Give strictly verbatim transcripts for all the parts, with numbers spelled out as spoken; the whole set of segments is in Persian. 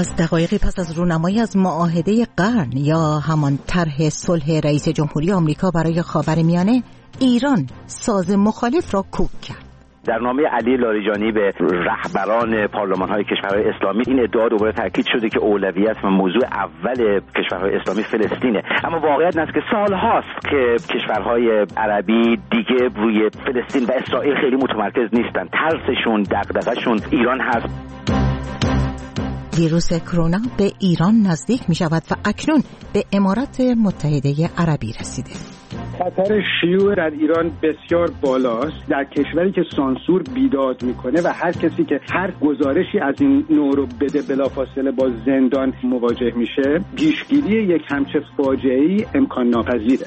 از دقایقی پس از رونمایی از معاهده قرن یا همان طرح صلح رئیس جمهوری آمریکا برای خاورمیانه، ایران ساز مخالف را کوک کرد. در نامه علی لاریجانی به رهبران پارلمان‌های کشورهای اسلامی این ادعا دوباره تاکید شده که اولویت و موضوع اول کشورهای اسلامی فلسطینه، اما واقعیت این است که سال‌هاست که کشورهای عربی دیگه روی فلسطین و اسرائیل خیلی متمرکز نیستن. ترسشون، دغدغه‌شون ایران هست. ویروس کرونا به ایران نزدیک می شود و اکنون به امارات متحده عربی رسیده. خطر شیوع در ایران بسیار بالاست. در کشوری که سانسور بیداد میکنه و هر کسی که هر گزارشی از این نوع رو بده بلافاصله با زندان مواجه میشه، پیشگیری یک همچین فاجعه‌ای امکان ناپذیره.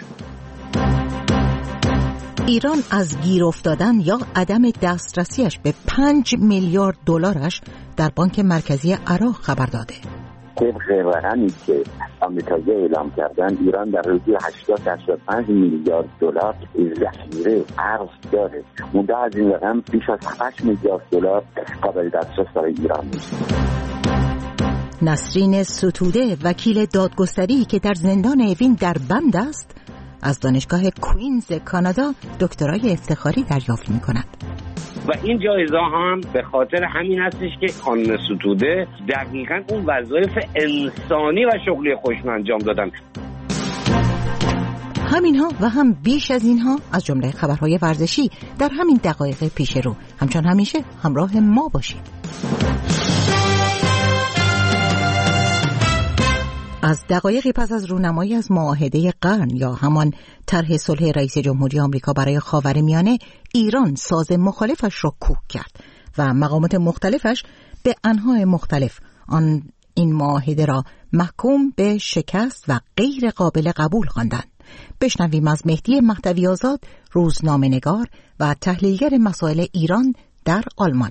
ایران از گیر افتادن یا عدم دسترسیش به پنج میلیارد دلارش در بانک مرکزی عراق خبر داده. طبق رقمی که آمریکایی اعلام کردن، ایران در حدود هشتاد تا هشتاد و پنج میلیارد دلار ذخیره ارز داره. مونده از این رقم بیش از هشت میلیارد دلار قابل دسترس برای ایران نیست. نسرین ستوده، وکیل دادگستری که در زندان اوین در بند است، از دانشگاه کوینز کانادا دکترای افتخاری دریافت می‌کند. و این جایزه هم به خاطر همین هستش که خانم ستوده دقیقاً اون وظایف انسانی و شغلی خودشون انجام دادن. همینها و هم بیش از اینها از جمله خبرهای ورزشی در همین دقایق پیش رو. همچون همیشه همراه ما باشید. از دقایقی پس از رونمایی از معاهده قرن یا همان طرح صلح رئیس جمهوری آمریکا برای خاورمیانه، ایران ساز مخالفش را کوک کرد و مقامات مختلفش به انواع مختلف آن این معاهده را محکوم به شکست و غیر قابل قبول خواندند. بشنویم از مهدی مهدوی آزاد، روزنامه‌نگار و تحلیلگر مسائل ایران در آلمان.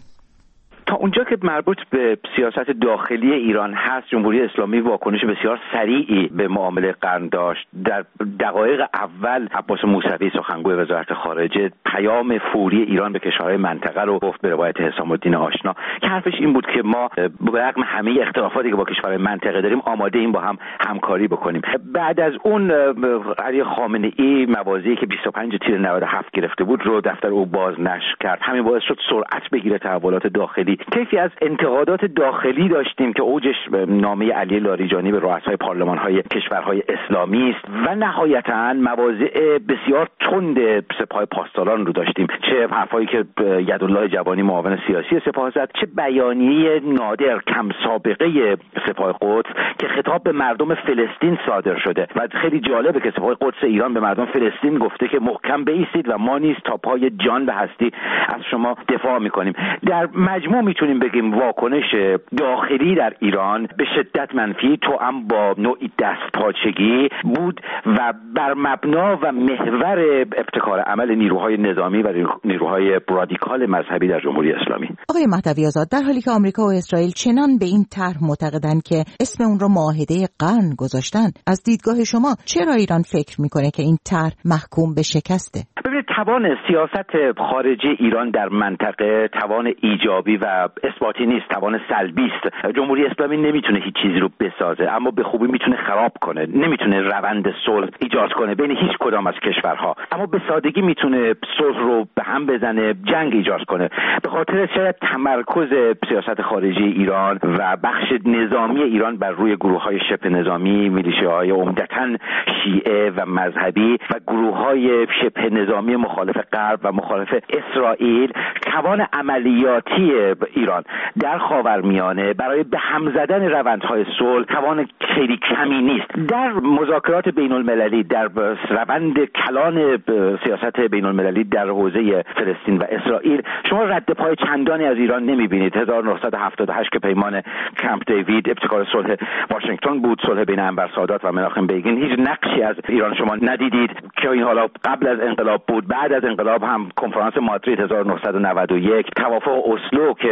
تا اونجا که مربوط به سیاست داخلی ایران هست، جمهوری اسلامی واکنش بسیار سریعی به معامله قرن داشت. در دقایق اول عباس موسوی سخنگوی وزارت خارجه پیام فوری ایران به کشورهای منطقه رو گفت به روایت حسام الدین آشنا که حرفش این بود که ما به رغم همه اختلافاتی که با کشورهای منطقه داریم آماده ایم با هم همکاری بکنیم. بعد از اون علی خامنه ای موازی که بیست و پنج تیر نود و هفت گرفته بود رو دفتر او باز نشر کرد. همین باعث شد سرعت بگیره تحولات داخلی. کیفی از انتقادات داخلی داشتیم که اوجش نامه علی لاریجانی به رؤسای پارلمان‌های کشورهای اسلامی است و نهایتاً مواضع بسیار تند سپاه پاسداران رو داشتیم، چه حرفایی که یدالله جوانی معاون سیاسی سپاه زد، چه بیانیه نادر کم سابقه سپاه قدس که خطاب به مردم فلسطین صادر شده و خیلی جالبه که سپاه قدس ایران به مردم فلسطین گفته که محکم بایستید و ما نیز تا پای جان و هستی از شما دفاع می‌کنیم. در مجموع میتونیم بگیم واکنش داخلی در ایران به شدت منفی توأم با نوعی دستپاچگی بود و بر مبنا و محور ابتکار عمل نیروهای نظامی و نیروهای رادیکال مذهبی در جمهوری اسلامی. آقای مهدوی آزاد، در حالی که آمریکا و اسرائیل چنان به این طرح معتقدند که اسم اون رو معاهده قرن گذاشتن، از دیدگاه شما چرا ایران فکر میکنه که این طرح محکوم به شکسته؟ ببینید، توان سیاست خارجی ایران در منطقه توان ایجابی و اثباتی نیست، توان سلبی است. جمهوری اسلامی نمیتونه هیچ چیزی رو بسازه، اما به خوبی میتونه خراب کنه. نمیتونه روند صلح ایجاد کنه بین هیچ کدام از کشورها، اما به سادگی میتونه صلح رو به هم بزنه، جنگ ایجاد کنه. به خاطر شاید تمرکز سیاست خارجی ایران و بخش نظامی ایران بر روی گروه‌های شبه نظامی، میلیشیاهای عمدتاً شیعه و مذهبی و گروه‌های شبه نظامی مخالف غرب و مخالف اسرائیل، توان عملیاتی ایران در خاورمیانه برای به هم زدن روندهای صلح توان خیلی کمی نیست. در مذاکرات بین المللی، در روند کلان سیاست بین المللی در حوزه فلسطین و اسرائیل، شما رد پای چندانی از ایران نمیبینید. هزار و نهصد و هفتاد و هشت که پیمان کمپ دیوید ابتکار صلح واشنگتن بود، صلح بین انور سادات و مناخم بیگین، هیچ نقشی از ایران شما ندیدید که این حالا قبل از انقلاب بود. بعد از انقلاب هم کنفرانس مادرید هزار و نهصد و نود و یک، توافق اسلو که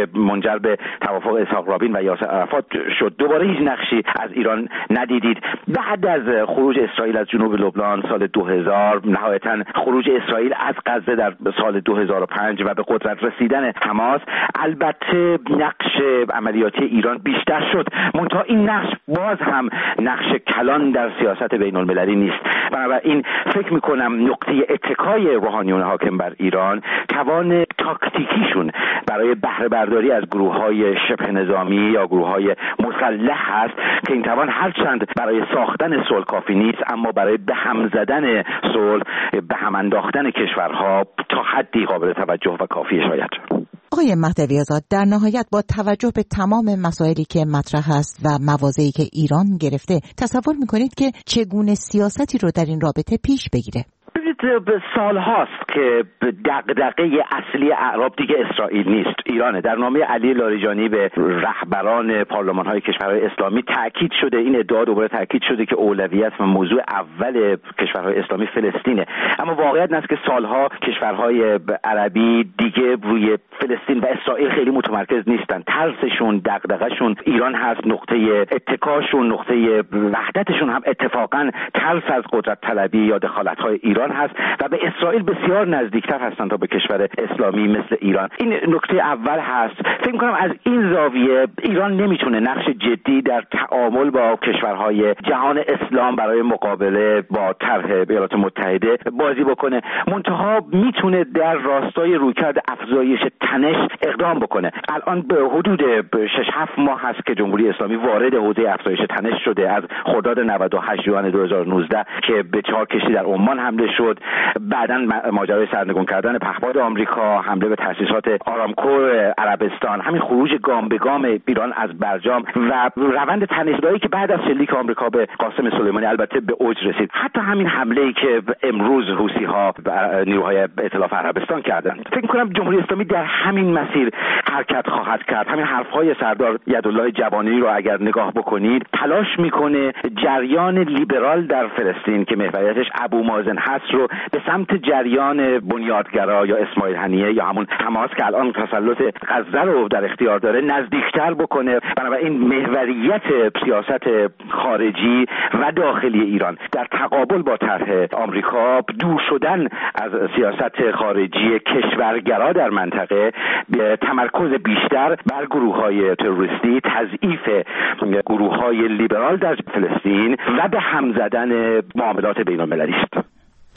که منجر به توافق اسحاق رابین و یاسر عرفات شد دوباره هیچ نقشی از ایران ندیدید. بعد از خروج اسرائیل از جنوب لبنان سال دو هزار، نهایتاً خروج اسرائیل از غزه در سال دو هزار و پنج و به قدرت رسیدن حماس، البته نقش عملیاتی ایران بیشتر شد، منتها این نقش باز هم نقش کلان در سیاست بین المللی نیست. بنابراین فکر میکنم نقطه اتکای روحانیون حاکم بر ایران توان تاکتیکیشون برای بهره برداری از گروه‌های شبه نظامی یا گروه‌های مسلح هست که این توان هرچند برای ساختن صلح کافی نیست، اما برای به هم زدن صلح، به هم انداختن کشورها تا حدی قابل توجه و کافی شاید. آقای مهدوی آزاد، در نهایت با توجه به تمام مسائلی که مطرح است و مواضعی که ایران گرفته، تصور میکنید که چگونه سیاستی رو در این رابطه پیش بگیره؟ به سال هاست که دغدغه اصلی اعراب دیگه اسرائیل نیست، ایرانه. در نامه علی لاریجانی به رهبران پارلمان های کشورهای اسلامی تاکید شده، این ادعا دوباره تاکید شده که اولویت و موضوع اول کشورهای اسلامی فلسطینه. اما واقعیت این است که سالها کشورهای عربی دیگه روی فلسطین و اسرائیل خیلی متمرکز نیستن. ترسشون، دغدغه‌شون ایران هست، نقطه اتکاشون، نقطه وحدتشون هم اتفاقا ترس از قدرت طلبی یا دخالت‌های ایران هست و به اسرائیل بسیار نزدیکتر هستند تا به کشور اسلامی مثل ایران. این نکته اول هست. فکر می‌کنم از این زاویه ایران نمیتونه نقش جدی در تعامل با کشورهای جهان اسلام برای مقابله با طرح ایالات متحده بازی بکنه، منتها میتونه در راستای رویکرد افزایش تنش اقدام بکنه. الان به حدود شش هفت ماه هست که جمهوری اسلامی وارد حوزه افزایش تنش شده، از خرداد نود و هشت جوان دو هزار و نوزده که به چهار کشتی در عمان حمله شد، بعداً ماجرای سرنگون کردن پهپاد آمریکا، حمله به تأسیسات آرامکو عربستان، همین خروج گام به گام ایران از برجام و روند تنش‌زایی که بعد از شلیک آمریکا به قاسم سلیمانی البته به اوج رسید، حتی همین حمله‌ای که امروز حوثی‌ها و نیروهای ائتلاف عربستان کردند. فکر می‌کنم جمهوری اسلامی در همین مسیر حرکت خواهد کرد. همین حرف‌های سردار یدالله جوانی رو اگر نگاه بکنید، تلاش می‌کنه جریان لیبرال در فلسطین که محوریتش ابو مازن هست رو به سمت جریان بنیادگرا یا اسماعیل هنیه یا همون حماس که الان تسلط غزه رو در اختیار داره نزدیکتر بکنه. بنابراین محوریت سیاست خارجی و داخلی ایران در تقابل با طرح آمریکا، دور شدن از سیاست خارجی کشورگرا در منطقه، تمرکز بیشتر بر گروه‌های تروریستی، تضعیف گروه‌های لیبرال در فلسطین و به هم زدن معاملات بین‌المللی است.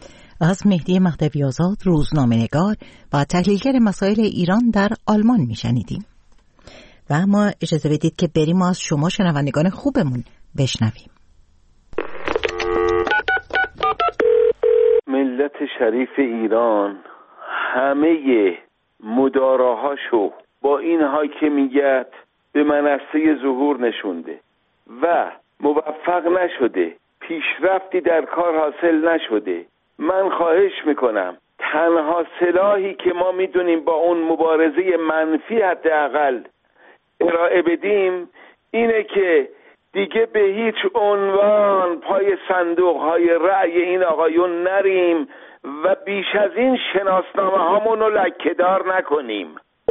از مهدی مهدوی آزاد، روزنامه‌نگار و تحلیلگر مسائل ایران در آلمان میشنیدیم. و اما اجازه بدید که بریم از شما شنوندگان خوبمون بشنویم. ملت شریف ایران همه مداراهاشو با این حاکمیت به منصه ظهور نشونده و موفق نشده، پیشرفتی در کار حاصل نشده. من خواهش میکنم تنها سلاحی که ما میدونیم با اون مبارزه منفی حداقل ارائه بدیم اینه که دیگه به هیچ عنوان پای صندوق‌های رأی این آقایون نریم و بیش از این شناسنامه هامون رو لکه‌دار نکنیم.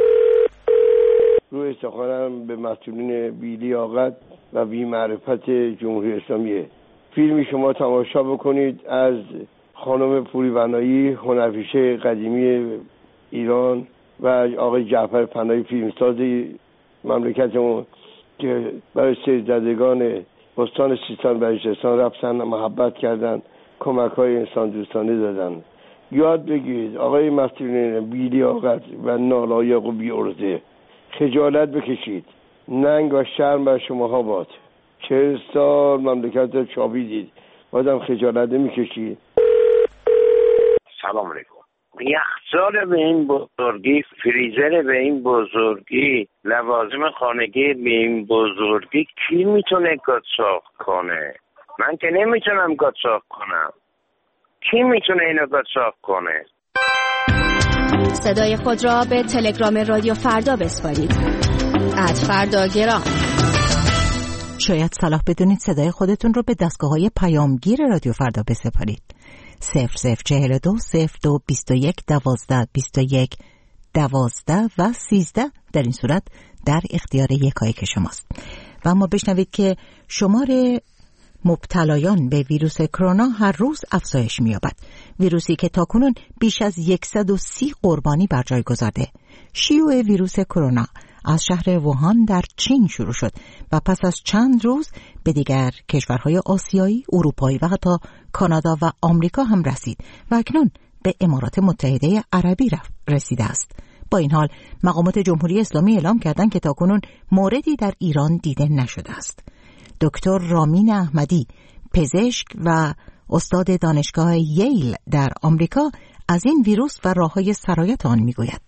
روی سخنم به مسئولین بی‌لیاقت و بی‌معرفت جمهوری اسلامیه. فیلمی شما تماشا بکنید از خانم پوری بنایی، هنرپیشه قدیمی ایران، و آقای جعفر پناهی، فیلمساز مملکتمون که برای سیرزدگان استان سیستان و بلوچستان رفتن، محبت کردن، کمک‌های انسان دوستانه دادن. یاد بگیرید آقای مسئولین بی‌لیاقت و نالایق و بی‌عرضه، خجالت بکشید. ننگ و شرم بر شماها باد. چهل سال مملکت رو چاپیدید، بازم خجالت نمی‌کشید. سلام علیکم. یخچال به این بزرگی، فریزر به این بزرگی، لوازم خانگی به این بزرگی کی میتونه قاچاق کنه؟ من که نمیتونم قاچاق کنم. کی میتونه اینو قاچاق کنه؟ صدای خود را به تلگرام رادیو فردا بسپارید. ات فردا گرام. شاید صلاح بدونید صدای خودتون رو به دستگاه‌های پیامگیر رادیو فردا بسپارید. صفر صفر چهل و دو صفر دو بیست و یک دوازده بیست و یک دوازده و سیزده در این صورت در اختیار یکایک شماست. و اما بشنوید که شمار مبتلایان به ویروس کرونا هر روز افزایش می‌یابد. ویروسی که تاکنون بیش از صد و سی قربانی بر جای گذارده. شیوع ویروس کرونا از شهر ووهان در چین شروع شد و پس از چند روز به دیگر کشورهای آسیایی، اروپایی و حتی کانادا و آمریکا هم رسید و اکنون به امارات متحده عربی رسیده است. با این حال مقامات جمهوری اسلامی اعلام کردند که تاکنون موردی در ایران دیده نشده است. دکتر رامین احمدی، پزشک و استاد دانشگاه ییل در آمریکا، از این ویروس و راه‌های سرایت آن میگوید.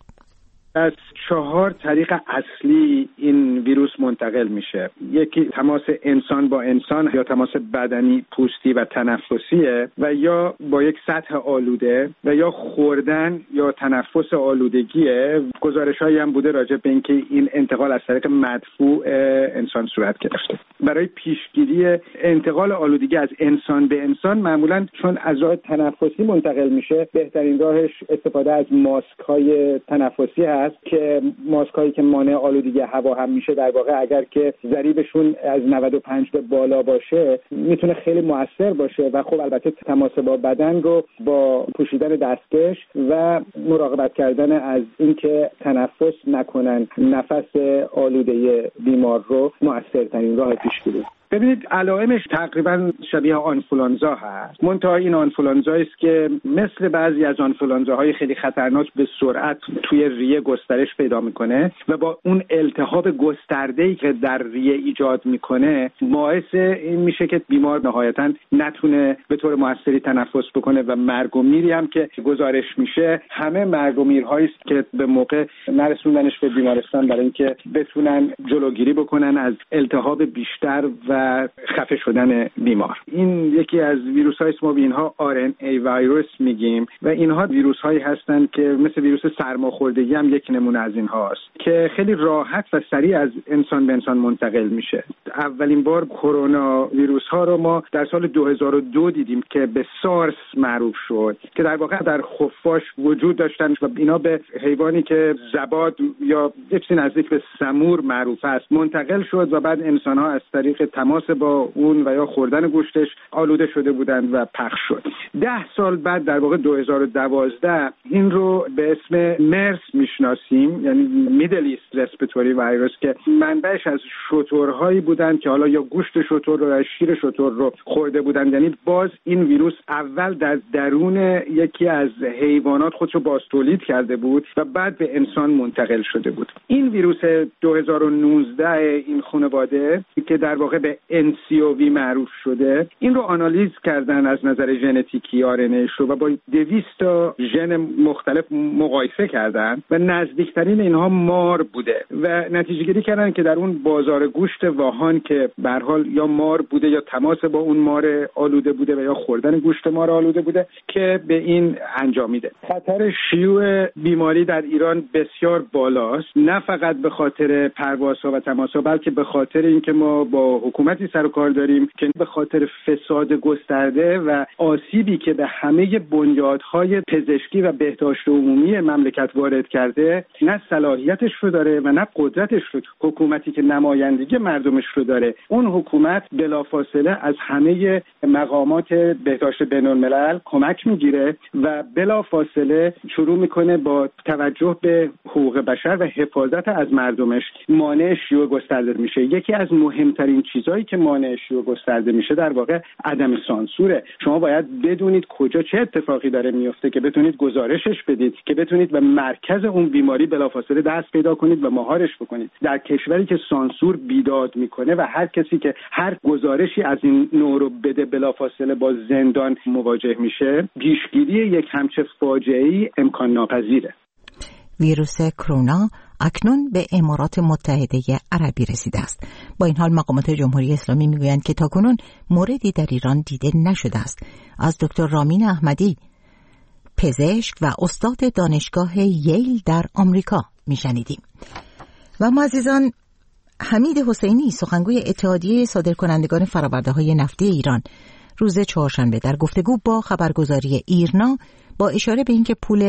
از چهار طریق اصلی این ویروس منتقل میشه. یکی تماس انسان با انسان یا تماس بدنی، پوستی و تنفسیه و یا با یک سطح آلوده و یا خوردن یا تنفس آلودگیه. گزارش‌هایی هم بوده راجع به اینکه این انتقال از طریق مدفوع انسان صورت گرفته. برای پیشگیری انتقال آلودگی از انسان به انسان معمولاً چون از راه تنفسی منتقل میشه، بهترین راهش استفاده از ماسک‌های تنفسی هست که ماسکایی که مانع آلودگی هوا هم میشه. در واقع اگر که ضریبشون از نود و پنج به بالا باشه میتونه خیلی مؤثر باشه و خب البته تماس با بدن رو با پوشیدن دستکش و مراقبت کردن از اینکه تنفس نکنن نفس آلوده بیمار رو مؤثرترین راه پیشگیری. ببینید علائمش تقریبا شبیه آنفولانزا هست. منتها این آنفولانزایی است که مثل بعضی از آنفولانزاهای خیلی خطرناک به سرعت توی ریه گسترش پیدا میکنه و با اون التهاب گسترده‌ای که در ریه ایجاد میکنه باعث این میشه که بیمار نهایتاً نتونه به طور موثری تنفس بکنه و مرگ و میری هم که گزارش میشه همه مرگ و میرهایی است که به موقع نرسوندنش به بیمارستان برای اینکه بتونن جلوگیری بکنن از التهاب بیشتر و خفه شدن بیمار. این یکی از ویروس‌های است ما به اینها آر ان ای ویروس میگیم و اینها ویروس‌هایی هستند که مثل ویروس سرماخوردگی هم یک نمونه از اینها است که خیلی راحت و سریع از انسان به انسان منتقل میشه. اولین بار کرونا ویروس‌ها رو ما در سال دو هزار و دو دیدیم که به سارس معروف شد که در واقع در خفاش وجود داشتن و اینا به حیوانی که زباد یا یه چیزی نزدیک به سمور معروف است منتقل شد و بعد انسان‌ها از طریق تماس با اون و یا خوردن گوشتش آلوده شده بودند و پخش شد. ده سال بعد در واقع دو هزار و دوازده این رو به اسم مرس میشناسیم، یعنی میدل ایست رسپیتوری ویروس که منبعش از شترهایی بودند که حالا یا گوشت شتر رو یا شیر شتر رو خورده بودند. یعنی باز این ویروس اول در درون یکی از حیوانات خودش رو باز تولید کرده بود و بعد به انسان منتقل شده بود. این ویروس دو هزار و نوزده این خانواده که در واقع به ان سی او وی معروف شده این رو آنالیز کردن از نظر ژنتیکی آر ان ایش رو و با دویست تا ژن مختلف مقایسه کردن و نزدیکترین اینها مار بوده و نتیجه گیری کردن که در اون بازار گوشت ووهان که به هر حال یا مار بوده یا تماس با اون مار آلوده بوده و یا خوردن گوشت مار آلوده بوده که به این انجامیده. خطر شیوع بیماری در ایران بسیار بالاست، نه فقط به خاطر پروازها و تماسها بلکه به خاطر اینکه ما با حکومتی سر و کار داریم که به خاطر فساد گسترده و آسیبی که به همه بنیادهای پزشکی و بهداشت عمومی مملکت وارد کرده نه صلاحیتش رو داره و نه قدرتش رو. حکومتی که نمایندگی مردمش رو داره اون حکومت بلافاصله از همه مقامات بهداشت بین‌الملل کمک میگیره و بلافاصله شروع میکنه با توجه به حقوق بشر و حفاظت از مردمش مانع شیوع گسترده میشه. یکی از مهمترین چیزایی که مانع شیوع گسترده میشه در واقع عدم سانسوره. شما باید بدونید کجا چه اتفاقی داره میفته که بتونید گزارشش بدید، که بتونید به مرکز اون بیماری بلافاصله دست پیدا کنید و مهارش بکنید. در کشوری که سانسور بیداد میکنه و هر کسی که هر گزارشی از این نوع رو بده بلافاصله با زندان مواجه میشه، پیشگیری یک همچه فاجعه‌ای امکان ناپذیره. ویروس کرونا اکنون به امارات متحده عربی رسیده است. با این حال مقامات جمهوری اسلامی میگویند که تاکنون موردی در ایران دیده نشده است. از دکتر رامین احمدی، پزشک و استاد دانشگاه ییل در آمریکا میشنیدیم. و ما عزیزان، حمید حسینی، سخنگوی اتحادیه صادرکنندگان فرآورده‌های نفتی ایران، روز چهارشنبه در گفتگو با خبرگزاری ایرنا با اشاره به اینکه پول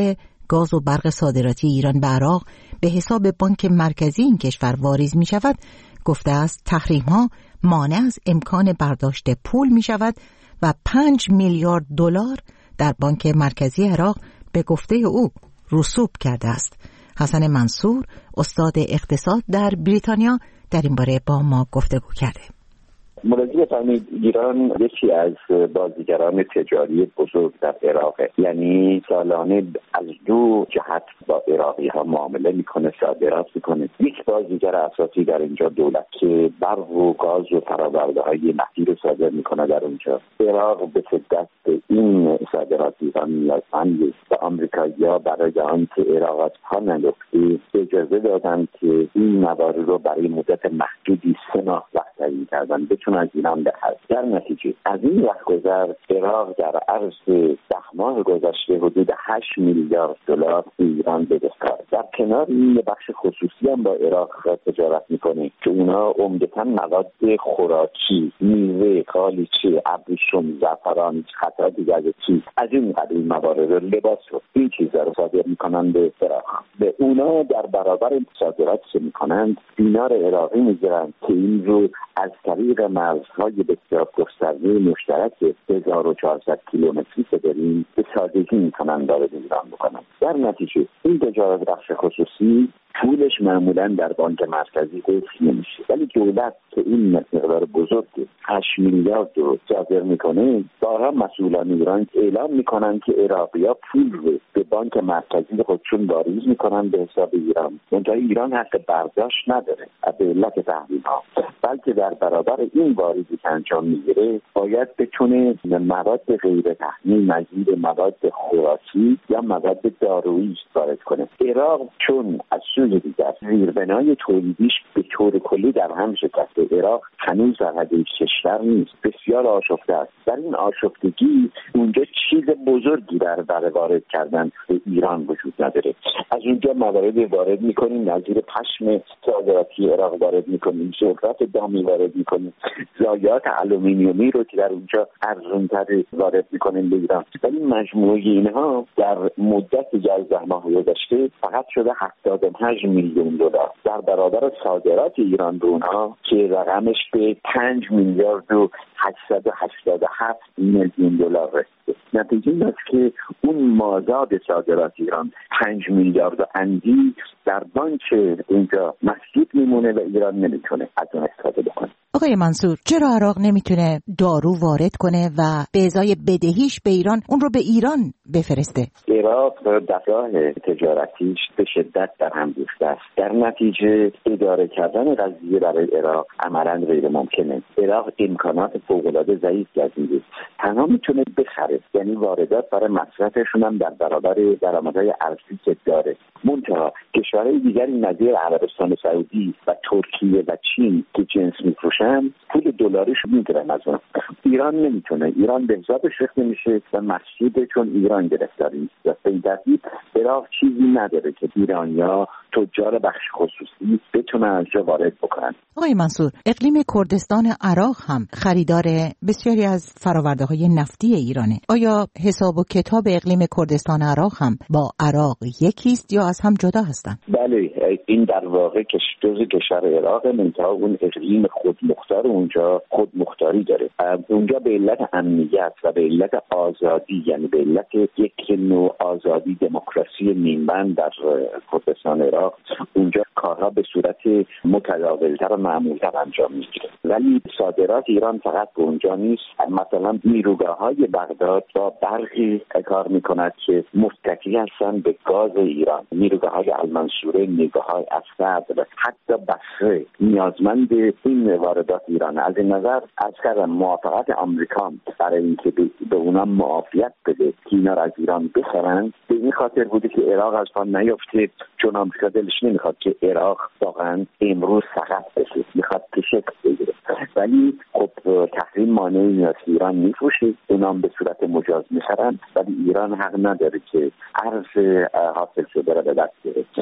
گاز و برق صادراتی ایران به عراق به حساب بانک مرکزی این کشور واریز می شود، گفته است تحریم ها مانع از امکان برداشت پول می شود و پنج میلیارد دلار در بانک مرکزی عراق به گفته او رسوب کرده است. حسن منصور، استاد اقتصاد در بریتانیا، در این باره با ما گفتگو کرده. ملاحظه بفرمایید ایران یکی از بازیگران تجاری بزرگ در عراقه، یعنی سالانه از دو جهت با عراقی ها معامله میکنه، صادرات میکنه. یک بازیگر اساسی در اینجا دولت که برق و گاز و فرآورده های نفتی رو صادر میکنه در اونجا. عراق به شدت این صادرات ایران نیازمند است و آمریکایی‌ها برای آنکه عراق از پا نیفته اجازه دادن که این موارد رو برای مدت محدودی سه ماه وقت کردن بتونن از ایران بخرن. در نتیجه از این وقت گذر عراق در عرض ده ماه گذشته حدود هشت میلیارد دلار ایران بدهکار. در کنار این یه بخش خصوصی هم با عراق تجارت میکنه که اونا عمدتاً مواد خوراکی، میوه، قالیچه، ابریشم، زعفران، قطعات دیگری از این قبیل موارد، لباس رو این چیزا رو صادر میکنن به عراق. به اونا در برابر صادرات که میکنند دینار عراقی میگیرن که این رو از طریق مرزهای بسیار گسترده مشترک هزار و چهارصد کیلومتری که داریم به سادگی میتونن وارد ایران بکنن. در نتیجه این تجارت بخش خصوصی پولش معمولا در بانک مرکزی قفل نمیشه، ولی دولت که این مقدار بزرگ هشت میلیارد رو صادر میکنه، بارها مسئولان ایران اعلام میکنن که عراقی‌ها پول رو به بانک مرکزی خودشون واریز میکنن به حساب ایران. منتها ایران حق برداشت نداره به علت تحریم‌ها، بلکه در برابر این واریزی که انجام میگیره باید بتونه مواد غیر تحریم نظیر مواد خوراکی یا مواد دارویی وارد کنه. عراق چون از سوی دیگر زیربنای تولیدیش به طور کلی در هم شکسته، عراق هنوز در حد کشور نیست، بسیار آشفته است. در این آشفتگی اونجا چیز بزرگی در برای وارد کردن به ایران وجود نداره. از اونجا موارد وارد میکنیم نظیر پشم صادراتی عراق وارد میکنیم، زعفران دامی وارد میکنیم، ضایعات آلومینیومی رو که در اونجا ارزان‌تر وارد میکنیم به ایران. ولی مجموعه اینها در مدت یازده ماه گذشته فقط شده هفتاد و پنج میلیون دلار در برابر صادرات ایران به اونها که رقمش به پنج میلیارد و هشتصد و هشتاد و هفت میلیون دلار رسیده. نتیجه این است که اون مازاد صادرات ایران پنج میلیارد و اندی در بانک اینجا مسدود میمونه و ایران نمیتونه از اون استفاده بکنه. آقای منصور، چرا عراق نمیتونه دارو وارد کنه و به ازای بدهیش به ایران اون رو به ایران بفرسته؟ عراق دستگاه تجارتیش به شدت در هم ریخته است. در نتیجه اداره کردن قضیه برای عراق عملاً غیر ممکنه. عراق امکانات فوق‌العاده ضعیف گزیده، تنها میتونه بخره، یعنی واردات برای مصرفشون هم در برابر درآمدهای ارزی که داره. منتها کشورهای دیگری نظیر عربستان سعودی و ترکیه و چین که جنس میفروشن پول دلاریش میگیرن از اون. ایران نمیتونه، ایران به حسابش ریخته میشه و مسئول چون ایران گرفتاری نیست. و به ترتیب عراق چیزی نداره که ایرانیا تجار بخش خصوصی بتونن از جا وارد بکنن. آقای منصور، اقلیم کردستان عراق هم خریدار بسیاری از فرآورده‌های نفتی ایرانه. آیا حساب و کتاب اقلیم کردستان عراق هم با عراق یکیست یا از هم جدا هستن؟ بله، این در واقع که جزء کشور عراق، منتها اون اقلیم خودمختار اونجا خودمختاری داره. اونجا به علت امنیت و به علت آزادی، یعنی به علت یک نوع آزادی دموکراسی نیمبند در کردستان عراق، اونجا کارها به صورت متداول‌تر و معمول‌تر انجام میگیره. ولی صادرات ایران فقط به اونجا نیست. مثلا نیروگاه‌های بغداد با برقی کار میکند که متکی هستن به گاز ایران. نیروگاه‌های المنصوره، نیروگاه‌های اسد، حتی بصره نیازمند این واردات ایران. از این نظر از کردن موافقت آمریکا برای اینکه به اونا معافیت بده که اینا را از ایران بخرن به این خاطر بوده که عراق از پا نیفته، چون آمریکا دلش نمیخواد که عراق واقعا امروز سقط بشه، میخواد که شکل بگیره. ولی خب تحریم مانعی نیست، ایران میفروشه، اونا به صورت مجاز میخرن، ولی ایران حق نداره که ارز حاصل شده را به دست بیاره. این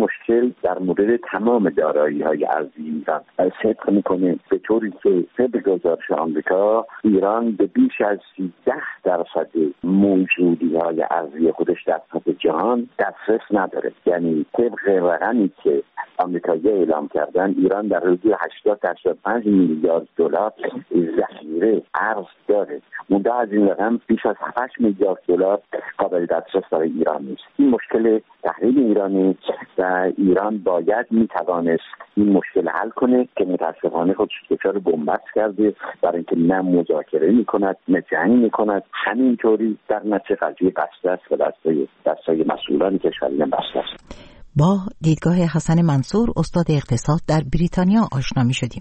مشکل در مورد تمام دارایی‌های ارزی ایران صدق میکنه، به طوری که طبق گزارش آمریکا ایران به بیش از سیزده درصد موجودی‌های ارزی خودش در سطح جهان دسترس نداره. یعنی طبق رقمی که آمریکایی اعلام کردن ایران در حدود هشتاد تا هشتاد و پنج میلیارد دلار ذخیره ارز داره. مونده از این رقم بیش از هفت میلیارد دلار قابل دسترس برای ایران نیست. این مشکل تحریم ایرانی و ایران باید میتوانست این مشکل حل کنه که متاسفانه خودش دچار بنبست کرده، برای اینکه نه مذاکره میکند نه جنگ میکند. همینطوری در نتیجه قضیه بسته است و دستای دستای مسئولان کشوری هم بسته است. با دیدگاه حسن منصور استاد اقتصاد در بریتانیا آشنا می‌شدیم.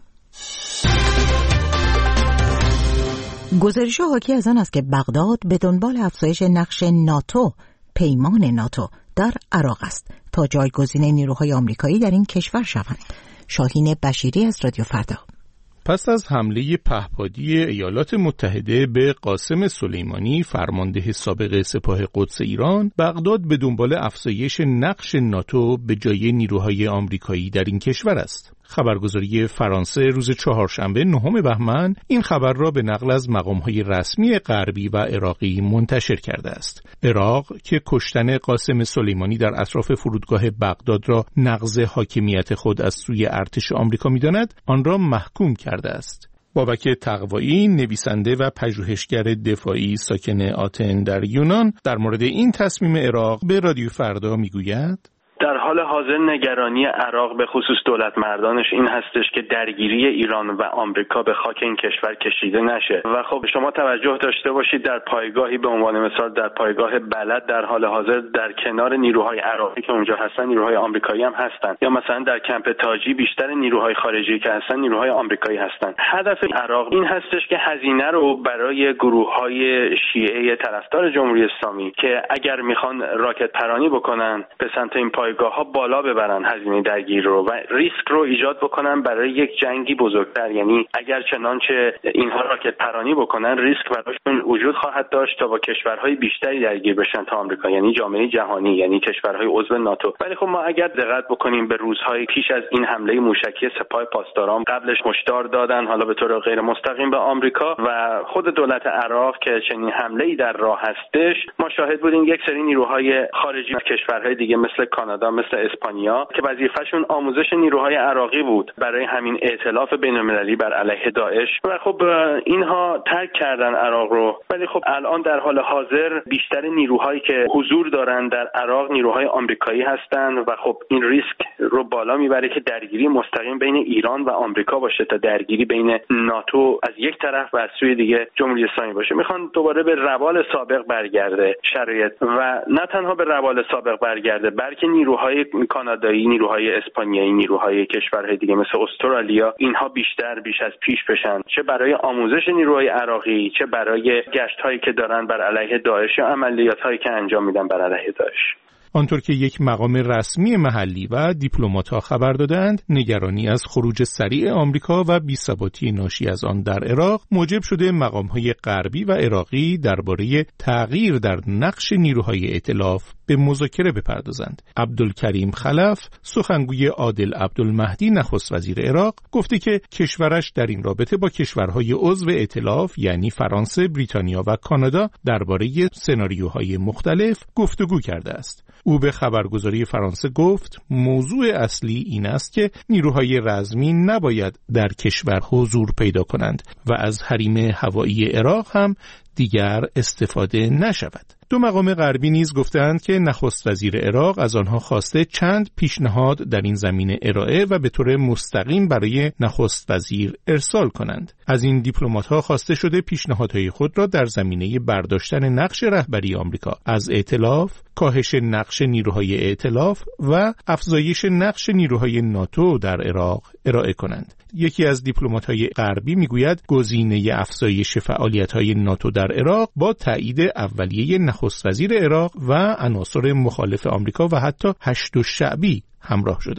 گزارش حاکی از آن است که بغداد به دنبال افزایش نقش ناتو، پیمان ناتو در عراق است تا جایگزین نیروهای آمریکایی در این کشور شوند. شاهین بشیری از رادیو فردا. پس از حمله پهپادی ایالات متحده به قاسم سلیمانی فرمانده سابق سپاه قدس ایران، بغداد به دنبال افزایش نقش ناتو به جای نیروهای آمریکایی در این کشور است. خبرگزاری فرانسه روز چهارشنبه نهم بهمن این خبر را به نقل از مقام‌های رسمی غربی و عراقی منتشر کرده است. عراق که کشتن قاسم سلیمانی در اطراف فرودگاه بغداد را نقض حاکمیت خود از سوی ارتش آمریکا می‌داند، آن را محکوم کرده است. بابک تقوایی، نویسنده و پژوهشگر دفاعی ساکن آتن در یونان، در مورد این تصمیم عراق به رادیو فردا میگوید: در حال حاضر نگرانی عراق به خصوص دولت مردانش این هستش که درگیری ایران و آمریکا به خاک این کشور کشیده نشه و خب شما توجه داشته باشید در پایگاهی به عنوان مثال در پایگاه بلد در حال حاضر در کنار نیروهای عراقی که اونجا هستن نیروهای آمریکایی هم هستن، یا مثلا در کمپ تاجی بیشتر نیروهای خارجی که هستن نیروهای آمریکایی هستن. هدف عراق این هستش که هزینه رو برای گروه‌های شیعه طرفدار جمهوری اسلامی که اگر میخوان راکت پرانی بکنن به سمت این پایگاه ها بالا ببرن هزینه درگیری رو و ریسک رو ایجاد بکنن برای یک جنگی بزرگتر. یعنی اگر چنانچه اینها راکت پرانی بکنن ریسک براشون وجود خواهد داشت تا با کشورهای بیشتری درگیر بشن تا آمریکا، یعنی جامعه جهانی، یعنی کشورهای عضو ناتو. ولی خب ما اگر دقت بکنیم به روزهای پیش از این حمله موشکی سپاه پاسداران قبلش هشدار دادن حالا به طور غیر مستقیم به آمریکا و خود دولت عراق که چنین حمله‌ای در راه هستش. ما شاهد بودیم یک سری نیروهای خارجی از کشورهای دیگه مثل کانادا، مثل اسپانیا که وظیفه‌شون آموزش نیروهای عراقی بود برای همین ائتلاف بین‌المللی بر علیه داعش و خب اینها ترک کردن عراق رو. ولی خب الان در حال حاضر بیشتر نیروهایی که حضور دارن در عراق نیروهای آمریکایی هستند و خب این ریسک رو بالا میبره که درگیری مستقیم بین ایران و آمریکا باشه تا درگیری بین ناتو از یک طرف و از سوی دیگه جمهوری اسلامی باشه. میخوان دوباره به روال سابق برگرده شرایط و نه تنها به روال سابق برگرده بلکه نیروهای کانادایی، نیروهای اسپانیایی، نیروهای کشورهای دیگه مثل استرالیا اینها بیشتر بیش از پیش بشن، چه برای آموزش نیروهای عراقی چه برای گشت‌هایی که دارن بر علیه داعش یا عملیات‌هایی که انجام میدن بر علیه داعش. آنطور که یک مقام رسمی محلی و دیپلمات‌ها خبر دادند، نگرانی از خروج سریع آمریکا و بی‌ثباتی ناشی از آن در عراق موجب شده مقام‌های غربی و عراقی درباره تغییر در نقش نیروهای ائتلاف به مذاکره بپردازند. عبدالکریم خلف، سخنگوی عادل عبدالمهدی نخست وزیر عراق، گفته که کشورش در این رابطه با کشورهای عضو ائتلاف یعنی فرانسه، بریتانیا و کانادا درباره سناریوهای مختلف گفتگو کرده است. او به خبرگزاری فرانسه گفت موضوع اصلی این است که نیروهای رزمی نباید در کشور حضور پیدا کنند و از حریم هوایی عراق هم دیگر استفاده نشود. دو مقام غربی نیز گفتند که نخست وزیر عراق از آنها خواسته چند پیشنهاد در این زمینه ارائه و به طور مستقیم برای نخست وزیر ارسال کنند. از این دیپلمات‌ها خواسته شده پیشنهادهای خود را در زمینه برداشتن نقش رهبری آمریکا از ائتلاف، کاهش نقش نیروهای ائتلاف و افزایش نقش نیروهای ناتو در عراق ارائه کنند. یکی از دیپلمات‌های غربی میگوید گزینه افزایش فعالیت‌های ناتو در عراق با تایید اولیه نخست وزیر عراق و عناصر مخالف آمریکا و حتی هشت شعبی همراه شده است.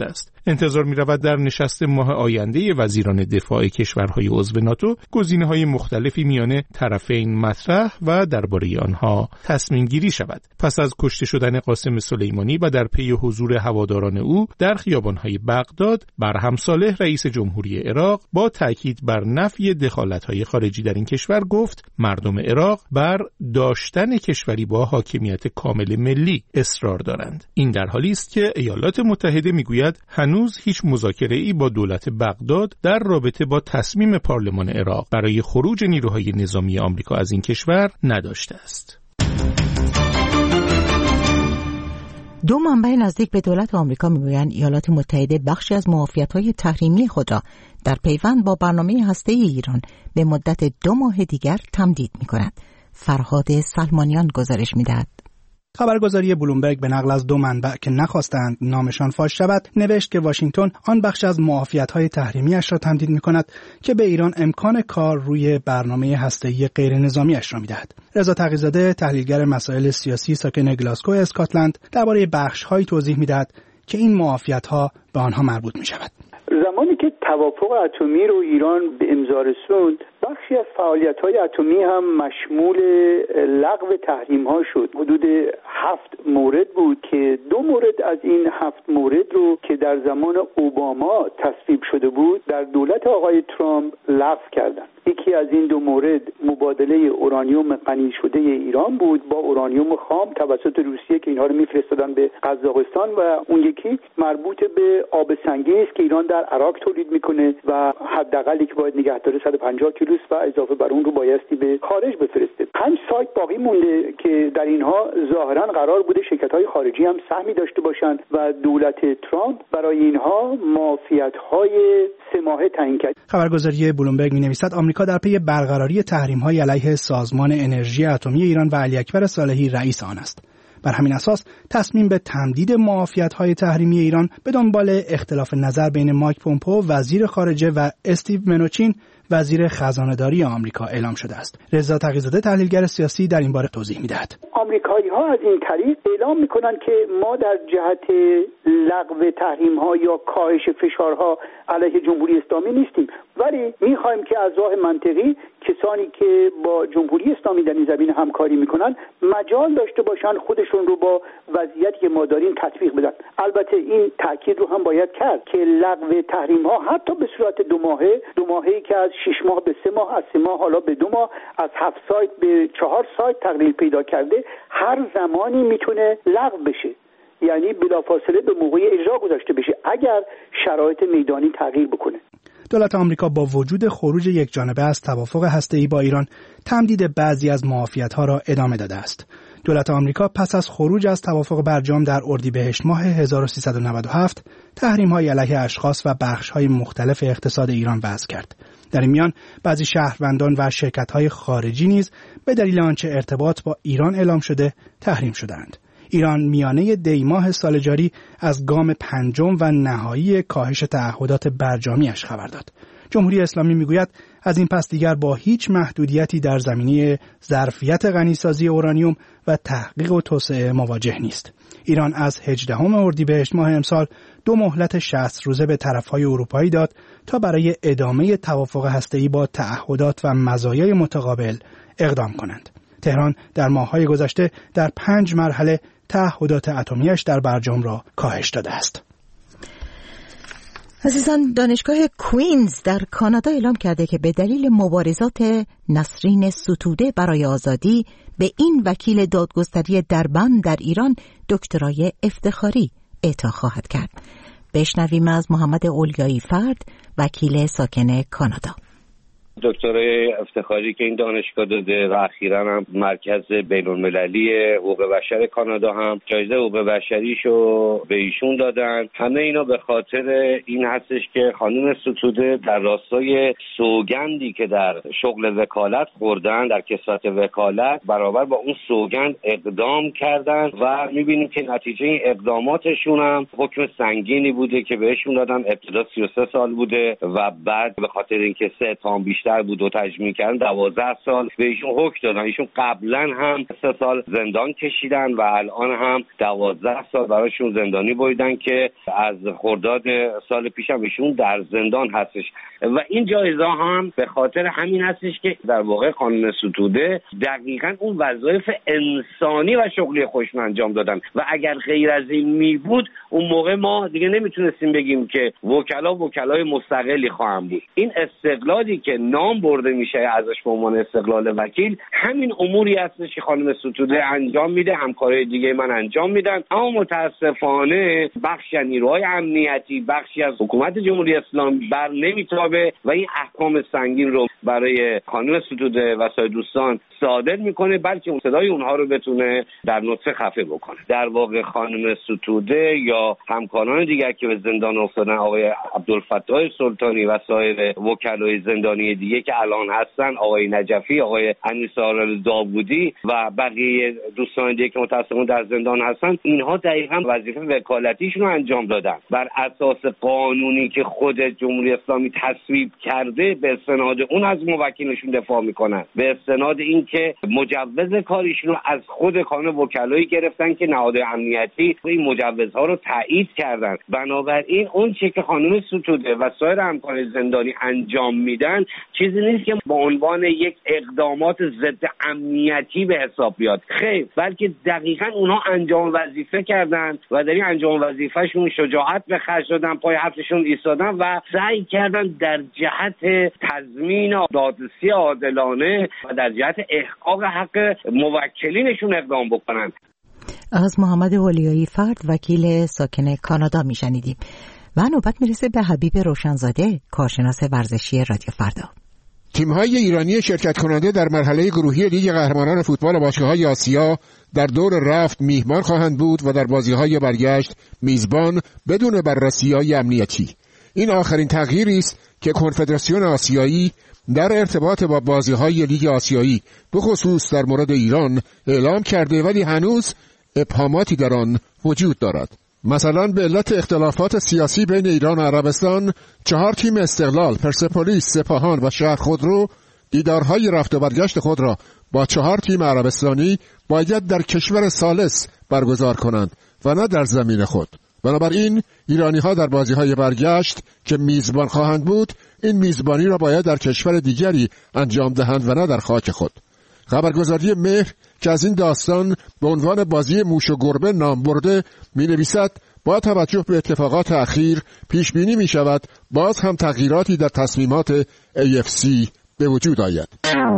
انتظار می‌رود در نشست ماه آینده وزیران دفاع کشورهای عضو ناتو گزینه‌های مختلفی میان طرفین مطرح و درباره آنها تصمیم گیری شود. پس از کشته شدن قاسم سلیمانی و در پی حضور هواداران او در خیابان‌های بغداد، برهم صالح رئیس جمهوری عراق با تاکید بر نفی دخالت‌های خارجی در این کشور گفت مردم عراق بر داشتن کشوری با حاکمیت کامل ملی اصرار دارند. این در حالی است که ایالات متحده میگوید هنوز هیچ مذاکره‌ای با دولت بغداد در رابطه با تصمیم پارلمان عراق برای خروج نیروهای نظامی آمریکا از این کشور نداشته است. دو منبع نزدیک به دولت آمریکا میگویند ایالات متحده بخشی از معافیت‌های تحریمی خود را در پیوند با برنامه هسته‌ای ایران به مدت دو ماه دیگر تمدید می‌کند. فرهاد سلمانیان گزارش می‌دهد. خبرگزاری بلومبرگ به نقل از دو منبع که نخواستند نامشان فاش شود نوشت که واشنگتن آن بخش از معافیت‌های تحریمی‌اش را تمدید می‌کند که به ایران امکان کار روی برنامه هسته‌ای غیرنظامی‌اش را می‌دهد. رضا تقی‌زاده تحلیلگر مسائل سیاسی ساکن گلاسگو اسکاتلند درباره بخش‌هایی توضیح می‌دهد که این معافیت‌ها به آنها مربوط می‌شود. زمانی که توافق اتمی رو ایران به امضا رسوند، بخشی از فعالیت‌های اتمی هم مشمول لغو تحریم‌ها شد. حدود هفت مورد بود که دو مورد از این هفت مورد رو که در زمان اوباما تصویب شده بود در دولت آقای ترامپ لغو کردند. یکی از این دو مورد مبادله اورانیوم غنی شده ایران بود با اورانیوم خام توسط روسیه که اینها رو میفرستادن به قزاقستان و اون یکی مربوط به آب سنگی است که ایران در عراق تولید میکنه و حداقلی که باید نگه داره صد و پنجاه کیلو و اضافه بر اون رو بایستی به خارج بفرسته. پنج سایت باقی مونده که در اینها ظاهرا قرار بوده شرکت‌های خارجی هم سهمی داشته باشند و دولت ترامپ برای اینها معافیت‌های سه ماهه تعیین کرد. خبرگزاری بلومبرگ می‌نویسد آمریکا در پی برقراری تحریم‌های علیه سازمان انرژی اتمی ایران و علی اکبر صالحی رئیس آن است. بر همین اساس تصمیم به تمدید معافیت‌های تحریمی ایران به دنبال اختلاف نظر بین مایک پومپئو وزیر خارجه و استیو منوچین وزیر خزانه‌داری آمریکا اعلام شده است. رضا تقی‌زاده تحلیلگر سیاسی در این باره توضیح می‌دهد. آمریکایی‌ها از این طریق اعلام می‌کنند که ما در جهت لغو تحریم‌ها یا کاهش فشارها علیه جمهوری اسلامی نیستیم، ولی می‌خوایم که از راه منطقی کسانی که با جمهوری اسلامی در این زمینه همکاری می‌کنند مجال داشته باشند خودشون رو با وضعیتی که ما داریم تطبیق بدن. البته این تاکید رو هم باید کرد که لغو تحریم‌ها حتی به صورت دو ماهه دو ماهه‌ای که از شش ماه به سه ماه، از سه ماه حالا به دو ماه، از هفت سایت به چهار سایت تغییر پیدا کرده، هر زمانی میتونه لغو بشه، یعنی بلافاصله به موقع اجرا گذاشته بشه اگر شرایط میدانی تغییر بکنه. دولت آمریکا با وجود خروج یک جانبه از توافق هسته‌ای با ایران تمدید بعضی از معافیت‌ها را ادامه داده است. دولت آمریکا پس از خروج از توافق برجام در اردیبهشت ماه هزار و سیصد و نود و هفت تحریم‌های علیه اشخاص و بخش‌های مختلف اقتصاد ایران وضع کرد. در این میان بعضی شهروندان و شرکت‌های خارجی نیز به دلیل آنچه ارتباط با ایران اعلام شده تحریم شدند. ایران میانه دی ماه سال جاری از گام پنجم و نهایی کاهش تعهدات برجامیش خبر داد. جمهوری اسلامی میگوید از این پس دیگر با هیچ محدودیتی در زمینه ظرفیت غنیسازی اورانیوم و تحقیق و توسعه مواجه نیست. ایران از هجدهم اردیبهشت ماه امسال دو مهلت شصت روزه به طرفهای اروپایی داد تا برای ادامه توافق هسته‌ای با تعهدات و مزایای متقابل اقدام کنند. تهران در ماه‌های گذشته در پنج مرحله تعهدات اتمیش در برجام را کاهش داده است. عزیزان، دانشگاه کوینز در کانادا اعلام کرده که به دلیل مبارزات نسرین ستوده برای آزادی به این وکیل دادگستری دربند در ایران دکترای افتخاری اعطا خواهد کرد. بشنویم از محمد اولیایی فرد، وکیل ساکن کانادا. دکترای افتخاری که این دانشگاه داده و اخیراً هم مرکز بین‌المللی حقوق بشر کانادا هم جایزه حقوق بشریشو به ایشون دادن. همه اینا به خاطر این هستش که خانم ستوده در راستای سوگندی که در شغل وکالت خوردن، در کسوت وکالت، برابر با اون سوگند اقدام کردن و می‌بینیم که نتیجه این اقداماتشون هم حکم سنگینی بوده که بهشون دادن. ابتدا سی و سه سال بوده و بعد به خاطر اینکه سه اتهام بیشتر بیشتر بود و تجمیع کردن دوازده سال به ایشون حکم دادن. ایشون قبلا هم سه سال زندان کشیدن و الان هم دوازده سال براشون زندانی بریدن که از خرداد سال پیش هم ایشون در زندان هستش و این جایزه هم به خاطر همین هستش که در واقع خانم ستوده دقیقاً اون وظایف انسانی و شغلی خودشون انجام دادن و اگر غیر از این می بود اون موقع ما دیگه نمیتونستیم بگیم که وکلا وکلای مستقلی خواهم بود. این استقلالی که نام برده میشه ازش به عنوان استقلال وکیل همین اموری هستش که خانم ستوده انجام میده، همکارای دیگه من انجام میدن، اما متاسفانه بخشی از نیروهای امنیتی، بخشی از حکومت جمهوری اسلامی بر نمیتابه و این احکام سنگین رو برای خانم ستوده و سایر دوستان صادر میکنه بلکه صدای اونها رو بتونه در نطفه خفه بکنه. در واقع خانم ستوده یا همکاران دیگر که به زندان افتادن، آقای عبدالفتاح سلطانی و سایر وکلای زندانی دیگه که الان هستن، آقای نجفی، آقای انیس‌آرال داوودی و بقیه دوستان دیگه که متأسفانه در زندان هستن، اینها دقیقاً وظیفه وکالتیشون رو انجام دادن بر اساس قانونی که خود جمهوری اسلامی تصویب کرده. به استناد اون از موکلشون دفاع میکنن، به استناد این که مجوز کاریشون رو از خود کانون وکلایی گرفتن که نهادهای امنیتی این مجوزها رو تایید کردن. بنابراین اون چیزی که خانم ستوده و سایر همکاران زندانی انجام میدن چیزی نیست که با عنوان یک اقدامات ضد امنیتی به حساب بیاد، خیر، بلکه دقیقاً اونها انجام وظیفه کردن و در این انجام وظیفهشون شجاعت به خرج دادن، پای حرفشون ایستادن و سعی کردن در جهت تضمین دادرسی عادلانه و در جهت احقاق حق موکلینشون اقدام بکنن. از محمد اولیایی فرد، وکیل ساکن کانادا میشنیدیم. و نوبت میرسه به حبیب روشنزاده، کارشناس ورزشی رادیو فردا. تیم‌های ایرانی شرکت کننده در مرحله گروهی لیگ قهرمانان فوتبال باشگاه‌های آسیا در دور رفت میهمان خواهند بود و در بازی‌های برگشت میزبان بدون بررسی‌های امنیتی. این آخرین تغییری است که کنفدراسیون آسیایی در ارتباط با بازی‌های لیگ آسیایی به خصوص در مورد ایران اعلام کرده، ولی هنوز ابهاماتی در آن وجود دارد. مثلا به علت اختلافات سیاسی بین ایران و عربستان، چهار تیم استقلال، پرسپولیس، سپاهان و شهر خودرو دیدارهای رفت و برگشت خود را با چهار تیم عربستانی باید در کشور ثالث برگزار کنند و نه در زمین خود. بنابراین ایرانی‌ها در بازی‌های برگشت که میزبان خواهند بود، این میزبانی را باید در کشور دیگری انجام دهند و نه در خاک خود. خبرگزاری مهر که از این داستان به عنوان بازی موش و گربه نام برده می‌نویسد با توجه به اتفاقات اخیر پیش بینی می‌شود باز هم تغییراتی در تصمیمات ای اف سی به وجود آید.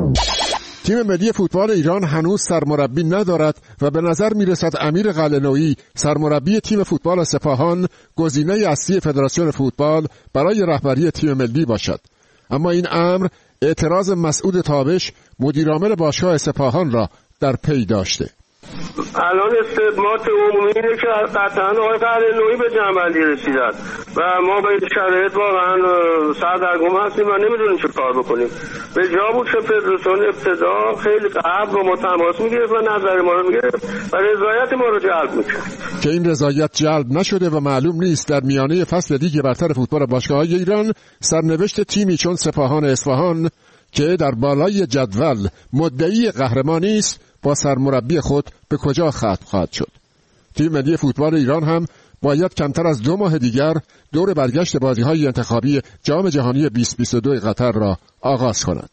تیم ملی فوتبال ایران هنوز سرمربی ندارد و به نظر می‌رسد امیر قلعه‌نویی سرمربی تیم فوتبال سپاهان گزینه اصلی فدراسیون فوتبال برای رهبری تیم ملی باشد. اما این امر اعتراض مسعود تابش مدیرعامل باشگاه سپاهان را در پی داشته. الان استثبات عمومی اینه که قطعا آقای قلعه‌نویی به جنبندی رسیدن و ما به این شرایط واقعا سردرگم هستیم و نمیدونیم چه کار بکنیم. به جا بود که فدراسیون ابتدا خیلی قبل با ما تماس میگرفت و نظر ما رو میگرفت و رضایت ما رو جلب میکرد که این رضایت جلب نشده و معلوم نیست در میانه فصل لیگ برتر فوتبال باشگاه‌های ایران سرنوشت تیمی چون سپاهان اصفهان که در بالای جدول مدعی قهرمانی است با سرمربی خود به کجا ختم خواهد شد. تیم ملی فوتبال ایران هم باید کمتر از دو ماه دیگر دور برگشت بازی‌های انتخابی جام جهانی بیست بیست و دو قطر را آغاز کند.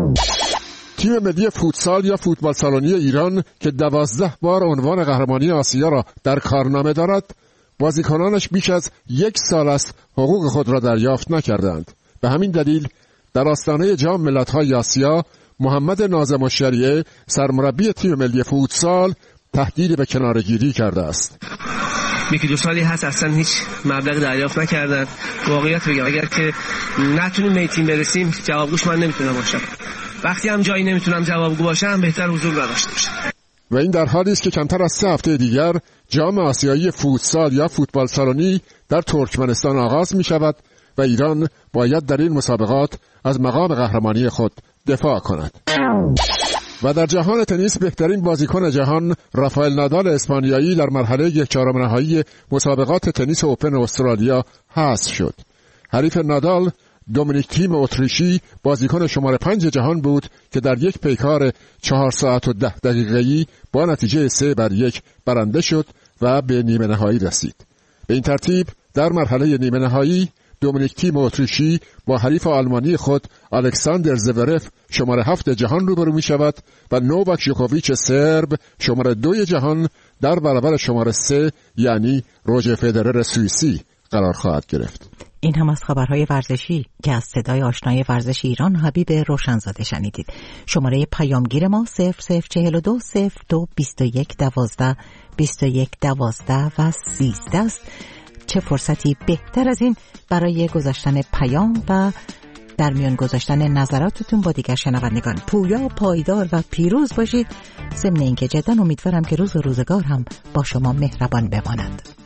تیم ملی فوتسال یا فوتبال سالونی ایران که دوازده بار عنوان قهرمانی آسیا را در کارنامه دارد، بازیکنانش بیش از یک سال است حقوق خود را دریافت نکردند. به همین دلیل در آستانه جام ملت‌های آسیا محمد ناظم الشریعه سرمربی تیم ملی فوتسال تهدید به کناره‌گیری کرده است. یکی دو سالی هست اصلا هیچ مبلغ دریافت نکردن. واقعیت بگم اگر که نتونیم به تیم برسیم جوابگوش من نمیتونم باشم. وقتی هم جایی نمیتونم جوابگو باشم بهتر حضور نداشته باشم. و این در حالی است که کمتر از سه هفته دیگر جام آسیایی فوتسال یا فوتبال سالونی در ترکمنستان آغاز می شود و ایران باید در این مسابقات از مقام قهرمانی خود دفاع کند. و در جهان تنیس بهترین بازیکن جهان رافائل نادال اسپانیایی در مرحله یک چهارم نهایی مسابقات تنیس اوپن استرالیا حذف شد. حریف نادال دومینیک تیم اتریشی بازیکن شماره پنج جهان بود که در یک پیکار چهار ساعت و ده دقیقه‌ای با نتیجه سه بر یک برنده شد و به نیمه نهایی رسید. به این ترتیب در مرحله نیمه نهایی دومینیک تیم اتریشی با حریف آلمانی خود الکساندر زورف شماره هفت جهان روبرو می شود و نوواک جوکوویچ سرب شماره دو جهان در برابر شماره سه یعنی روجر فدرر سوئیسی قرار خواهد گرفت. این هم از خبرهای ورزشی که از صدای آشنای ورزش ایران حبیب روشنزاده شنیدید. شماره پیامگیر ما صفر صفر چهل و دو صفر دو بیست و یک دوازده بیست و یک دوازده و سیزده است. چه فرصتی بهتر از این برای گذاشتن پیام و در میان گذاشتن نظراتتون با دیگر شنوندگان. پویا، پایدار و پیروز باشید. ضمن اینکه جدا امیدوارم که روز و روزگار هم با شما مهربان بماند.